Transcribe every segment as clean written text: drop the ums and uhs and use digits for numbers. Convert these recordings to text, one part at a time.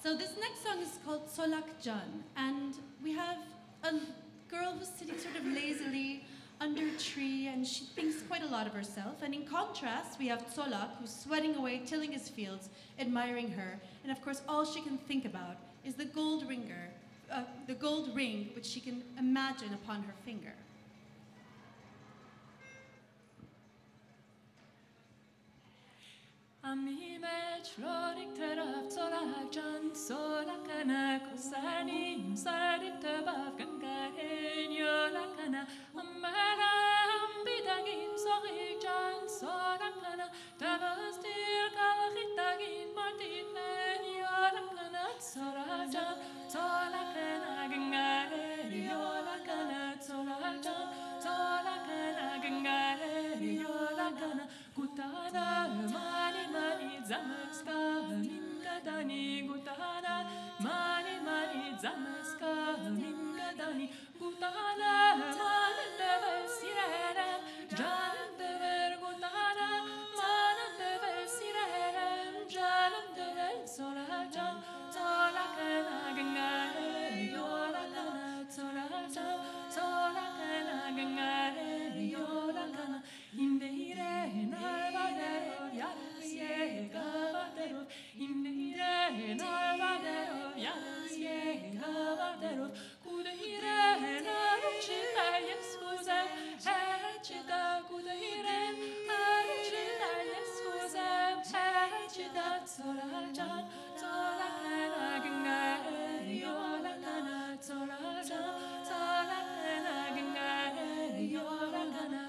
So this next song is called Solak Jan, and we have a girl who's sitting sort of lazily under a tree, and she thinks quite a lot of herself. And in contrast, we have Solak, who's sweating away, tilling his fields, admiring her. And of course, all she can think about is the gold ring, which she can imagine upon her finger. Ami meçrorik taraf solak can solakana kosanim sarik tabaf gangahen yolakana amara ambidagin sorik can solakana tabastir kawakitagin martinen yolakana sorajan solakana gangahen yolakana sorajan solakana gangahen yolakana kutada mani zamaska mingadani gutada mani zamaska mingadani gutada mani dever sirere janam dever gutada mani dever sirere janam dever solajan solakana gangare yolakana solajan solakana gangare yolakana indeire narvadero yarasiye gavadero indeire narvadero yarasiye gavadero kudeire naruchita yeskuza hechita kudeire naruchita yeskuza hechita solajan solakana gangare yolakana solajan solakana gangare yolakana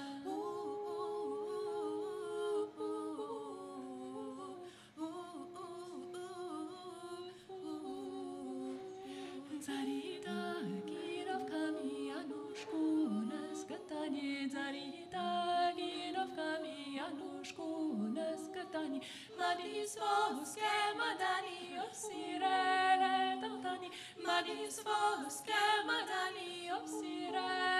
Zarita girovkami anushkunas katani Zarita girovkami anushkunas katani Madis voske madani obsirere tartani Madis voske madani obsirere